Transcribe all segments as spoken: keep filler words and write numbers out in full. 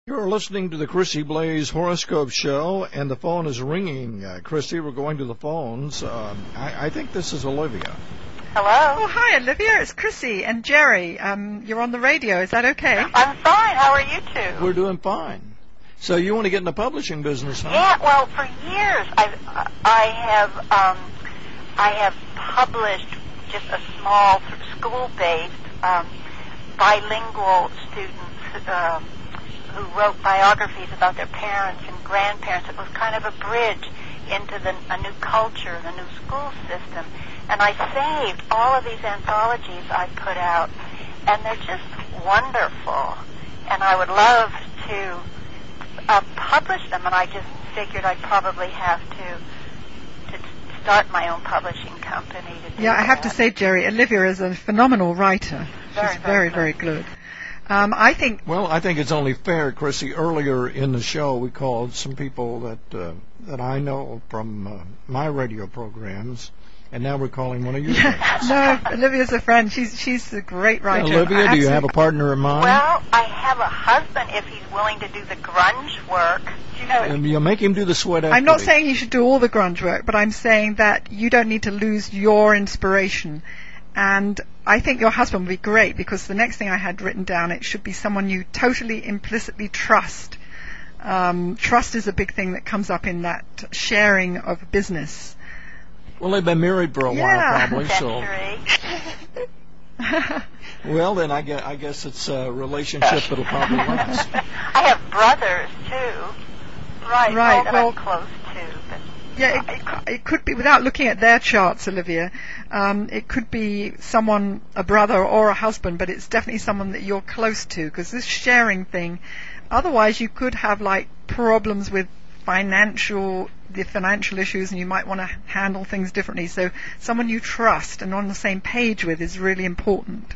You're listening to the Chrissy Blaze Horoscope Show, and the phone is ringing. Uh, Chrissy, we're going to the phones. Uh, I, I think this is Olivia. Hello? Oh, hi, Olivia. It's Chrissy and Jerry. Um, you're on the radio. Is that okay? I'm fine. How are you two? We're doing fine. So you want to get in the publishing business, huh? Yeah, well, for years I've, I have um, I have published just a small sort of school-based um, bilingual students um, who wrote biographies about their parents and grandparents. It was kind of a bridge into the, a new culture, the new school system. And I saved all of these anthologies I put out, and they're just wonderful. And I would love to uh, publish them, and I just figured I'd probably have to to start my own publishing company to do Yeah, I have that. to say, Jerry, Olivia is a phenomenal writer. Very, She's very, very very good. Um, I think... Well, I think it's only fair, Chrissy. Earlier in the show, we called some people that uh, that I know from uh, my radio programs, and now we're calling one of your friends. No, Olivia's a friend. She's she's a great writer. Olivia, I do you have a partner in mind? Well, I have a husband if he's willing to do the grunge work. You know, And you'll make him do the sweat equity. I'm not saying you should do all the grunge work, but I'm saying that you don't need to lose your inspiration. And I think your husband would be great, because the next thing I had written down, it should be someone you totally implicitly trust. Um, trust is a big thing that comes up in that sharing of business. Well, they've been married for a Yeah. while, probably. So, century. well, then I guess, I guess it's a relationship that'll probably last. I have brothers too. Right. Right, all that well- I'm close to. But Yeah, it, it could be, without looking at their charts, Olivia, um, it could be someone, a brother or a husband, but it's definitely someone that you're close to, because this sharing thing, otherwise you could have like problems with financial, the financial issues, and you might want to handle things differently. So someone you trust and on the same page with is really important.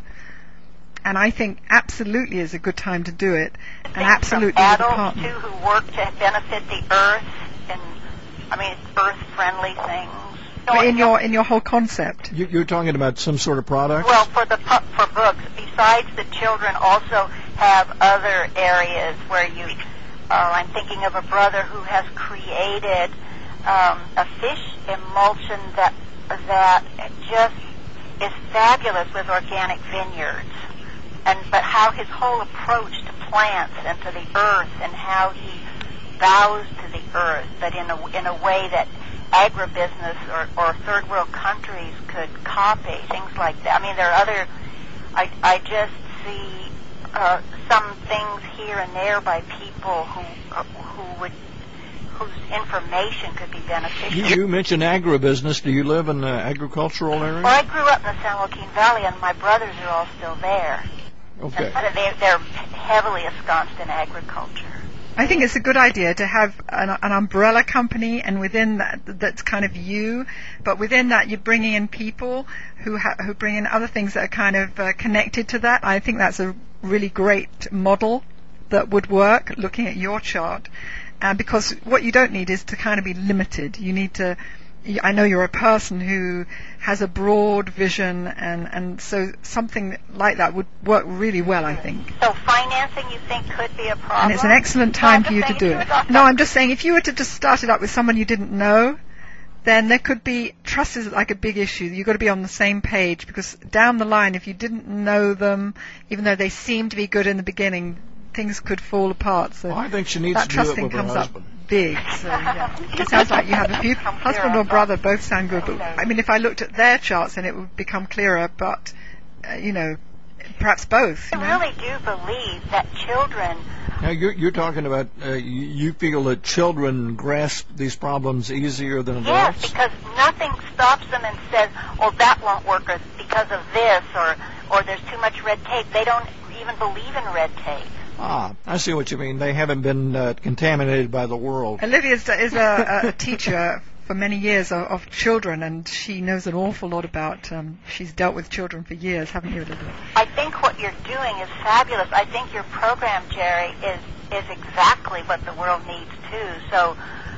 And I think absolutely is a good time to do it, and things absolutely from with a adults partner. too who work to benefit the earth, and I mean earth-friendly things. But in your in your whole concept. You, you're talking about some sort of product? Well, for the pu- for books, besides the children, also have other areas where you. Uh, I'm thinking of a brother who has created um, a fish emulsion that that just is fabulous with organic vineyards, and but how his whole approach to plants and to the earth, and how he bows to the earth, but in a in a way that agribusiness or, or third world countries could copy, things like that. I mean, there are other. I I just see uh, some things here and there by people who uh, who would whose information could be beneficial. You, you mentioned agribusiness. Do you live in the agricultural area? Well, I grew up in the San Joaquin Valley, and my brothers are all still there. Okay. And they, they're heavily ensconced in agriculture. I think it's a good idea to have an, an umbrella company, and within that, that's kind of you, but within that you're bringing in people who ha- who bring in other things that are kind of uh, connected to that. I think that's a really great model that would work, looking at your chart. Uh, because what you don't need is to kind of be limited. You need to, I know you're a person who has a broad vision, and, and so something like that would work really well, I think. So financing, you think, could be a problem? And it's an excellent time for you to do it. No, I'm just saying, if you were to just start it up with someone you didn't know, then there could be, trust is like a big issue. You've got to be on the same page, because down the line, if you didn't know them, even though they seemed to be good in the beginning, things could fall apart. So well, I think she needs that to do it trusting with her comes husband. up big. So yeah. It sounds like you have a few, husband or brother, both sound good. But I mean, if I looked at their charts, then it would become clearer. But uh, you know, perhaps both. You know? I really do believe that children. Now, you're, you're talking about, uh, you, you feel that children grasp these problems easier than adults? Yes, because nothing stops them and says, "Oh, that won't work," or because of this, or or there's too much red tape. They don't even believe in red tape. Ah, I see what you mean. They haven't been uh, contaminated by the world. Olivia is, is a, a teacher for many years of, of children, and she knows an awful lot about. Um, she's dealt with children for years, haven't you, Olivia? I think what you're doing is fabulous. I think your program, Jerry, is is exactly what the world needs too. So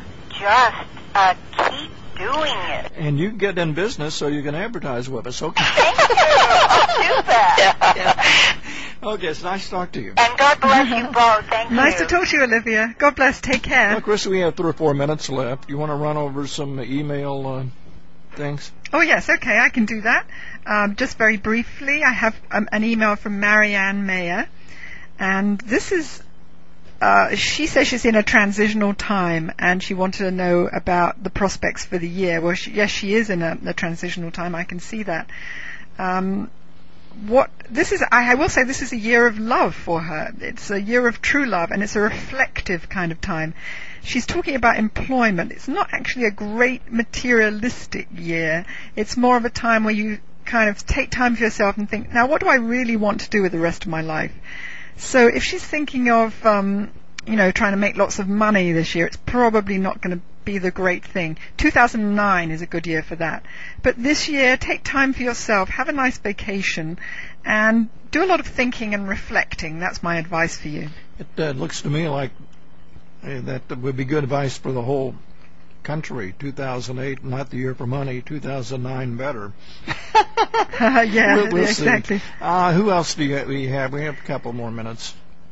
just uh, keep doing it. And you get in business so you can advertise with us, okay? Thank you. I'll do that. Yeah. Okay, it's nice to talk to you. And God bless you both. Thank you. Nice to talk to you, Olivia. God bless. Take care. Well, Chris, we have three or four minutes left. You want to run over some email uh, things? Oh, yes. Okay, I can do that. Um, just very briefly, I have um, an email from Marianne Mayer. And this is, uh, she says she's in a transitional time and she wanted to know about the prospects for the year. Well, she, yes, she is in a, a transitional time. I can see that. Um, what this is, I, I will say this is a year of love for her. It's a year of true love and it's a reflective kind of time. She's talking about employment. It's not actually a great materialistic year. It's more of a time where you kind of take time for yourself and think, now what do I really want to do with the rest of my life? So if she's thinking of, um, you know, trying to make lots of money this year, it's probably not going to be the great thing. two thousand nine is a good year for that. But this year, take time for yourself, have a nice vacation, and do a lot of thinking and reflecting. That's my advice for you. It uh, looks to me like uh, that would be good advice for the whole country. two thousand eight, not the year for money. two thousand nine, better. uh, yeah, we'll, we'll exactly. Uh, who else do you, we have? We have a couple more minutes.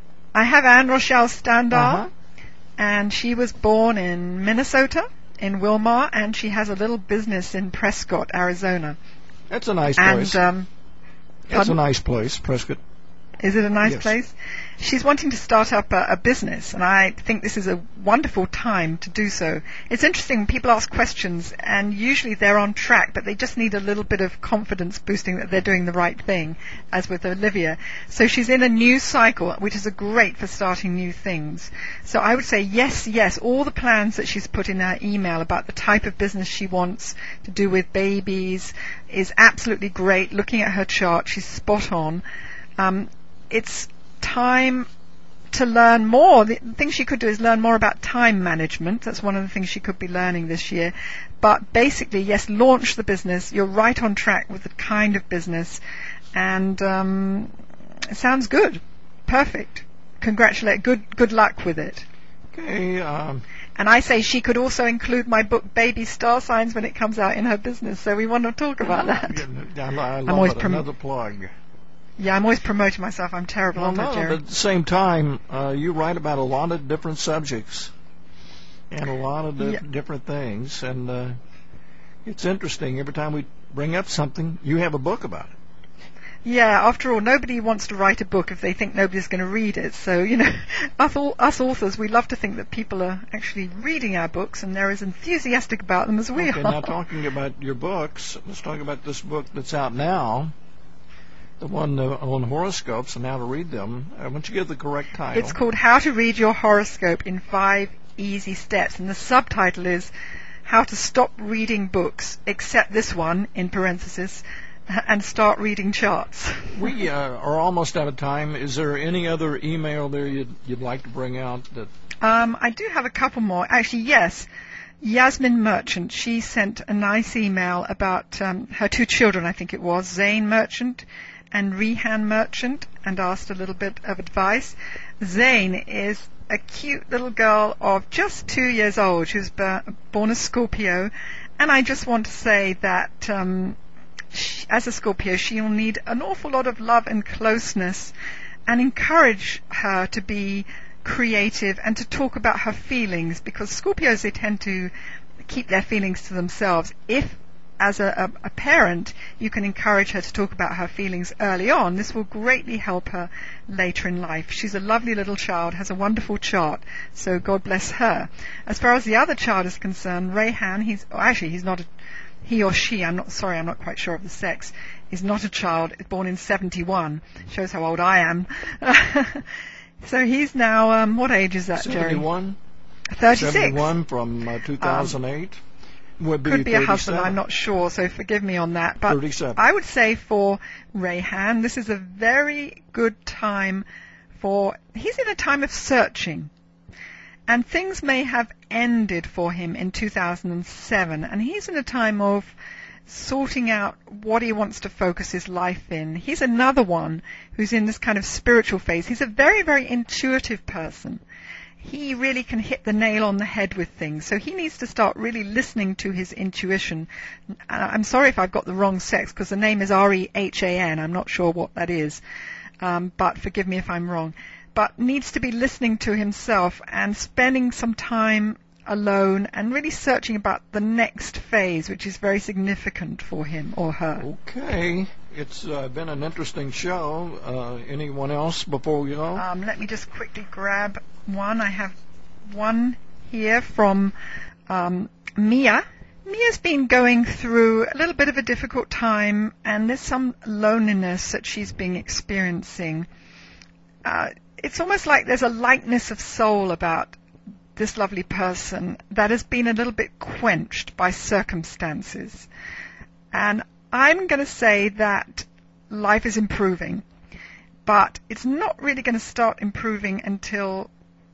I have Anne Rochelle Standar. Uh-huh. And she was born in Minnesota, in Wilmar, and she has a little business in Prescott, Arizona. That's a nice and, place. Um, That's a nice place, Prescott. Is it a nice Yes. place? She's wanting to start up a, a business, and I think this is a wonderful time to do so. It's interesting, people ask questions, and usually they're on track, but they just need a little bit of confidence boosting that they're doing the right thing, as with Olivia. So she's in a new cycle, which is a great for starting new things. So I would say yes, yes, all the plans that she's put in her email about the type of business she wants to do with babies is absolutely great. Looking at her chart, she's spot on. Um, it's time to learn more. The thing she could do is learn more about time management. That's one of the things she could be learning this year. But basically, yes, launch the business. You're right on track with the kind of business. And um, it sounds good. Perfect. Congratulate. Good good luck with it. Okay. Um, and I say she could also include my book, Baby Star Signs, when it comes out in her business. So we want to talk about that. I, I love I'm always it. prom- Another plug. Yeah, I'm always promoting myself. I'm terrible, Well, aren't I, no, Jerry? but at the same time, uh, you write about a lot of different subjects and a lot of di- Yeah. different things, and uh, it's interesting. Every time we bring up something, you have a book about it. Yeah, after all, nobody wants to write a book if they think nobody's going to read it. So, you know, us, all, us authors, we love to think that people are actually reading our books and they're as enthusiastic about them as we Okay, are. now talking about your books, let's talk about this book that's out now. The one uh, on horoscopes and how to read them. Uh, why don't you give the correct title? It's called How to Read Your Horoscope in Five Easy Steps, and the subtitle is How to Stop Reading Books, except this one, in parenthesis, and start reading charts. We uh, are almost out of time. Is there any other email there you'd, you'd like to bring out? That Um, I do have a couple more. Actually, yes. Yasmin Merchant, she sent a nice email about um, her two children, I think it was, Zane Merchant and Rehan Merchant, and asked a little bit of advice. Zane is a cute little girl of just two years old. She was b- born a Scorpio, and I just want to say that um, she, as a Scorpio, she'll need an awful lot of love and closeness, and encourage her to be creative and to talk about her feelings, because Scorpios, they tend to keep their feelings to themselves. If as a, a, a parent you can encourage her to talk about her feelings early on, this will greatly help her later in life. She's a lovely little child, has a wonderful chart, so God bless her. As far as the other child is concerned, Rehan, he's oh, actually he's not a, he or she, I'm not sorry, I'm not quite sure of the sex, is not a child, born in seventy-one. Shows how old I am. So he's now, um, what age is that, Jerry? seventy-one? thirty-six. seventy-one from uh, two thousand eight. Um, would be Could be a husband, thirty-seven. I'm not sure, so forgive me on that. But thirty-seven. I would say for Rehan, this is a very good time for, he's in a time of searching. And things may have ended for him in two thousand seven, and he's in a time of sorting out what he wants to focus his life in. He's another one who's in this kind of spiritual phase. He's a very, very intuitive person. He really can hit the nail on the head with things. So he needs to start really listening to his intuition. I'm sorry if I've got the wrong sex, because the name is R E H A N. I'm not sure what that is. um, but forgive me if I'm wrong, but needs to be listening to himself and spending some time alone and really searching about the next phase, which is very significant for him or her. Okay. It's uh, been an interesting show. Uh, anyone else before we go? Um, let me just quickly grab one. I have one here from um, Mia. Mia's been going through a little bit of a difficult time, and there's some loneliness that she's been experiencing. Uh, it's almost like there's a lightness of soul about this lovely person that has been a little bit quenched by circumstances. And I'm going to say that life is improving, but it's not really going to start improving until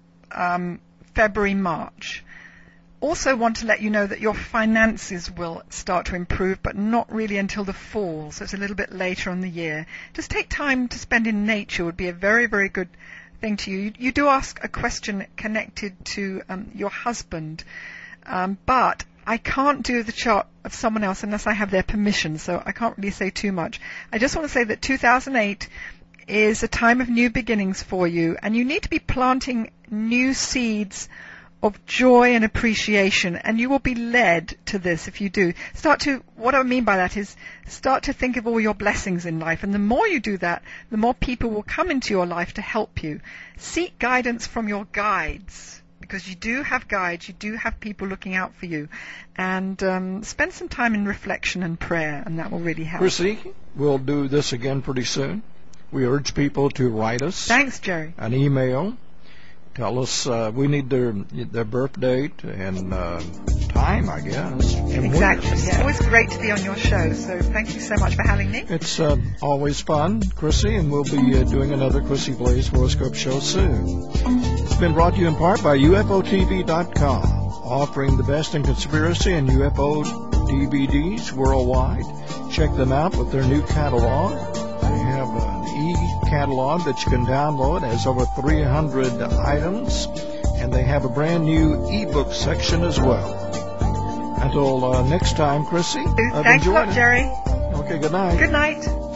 um, February, March. Also want to let you know that your finances will start to improve, but not really until the fall, so it's a little bit later in the year. Just take time to spend in nature would be a very, very good thing to you. You, you do ask a question connected to um, your husband, um, but I can't do the chart of someone else unless I have their permission, so I can't really say too much. I just want to say that two thousand eight is a time of new beginnings for you, and you need to be planting new seeds of joy and appreciation, and you will be led to this if you do. Start to, what I mean by that is, start to think of all your blessings in life, and the more you do that, the more people will come into your life to help you. Seek guidance from your guides, because you do have guides, you do have people looking out for you, and um, spend some time in reflection and prayer, and that will really help. Chrissy, we'll do this again pretty soon. We urge people to write us. Thanks, Jerry. An email. Tell us, uh, we need their their birth date and uh, time, I guess. And exactly. where. Yeah. Always great to be on your show, so thank you so much for having me. It's uh, always fun, Chrissy, and we'll be uh, doing another Chrissy Blaze horoscope show soon. It's been brought to you in part by U F O T V dot com, offering the best in conspiracy and U F O D V Ds worldwide. Check them out with their new catalog. They have an e-catalog that you can download. It has over three hundred items, and they have a brand new e-book section as well. Until uh, next time, Chrissy, I've Thanks a enjoyed lot, it. Jerry. Okay, good night. Good night.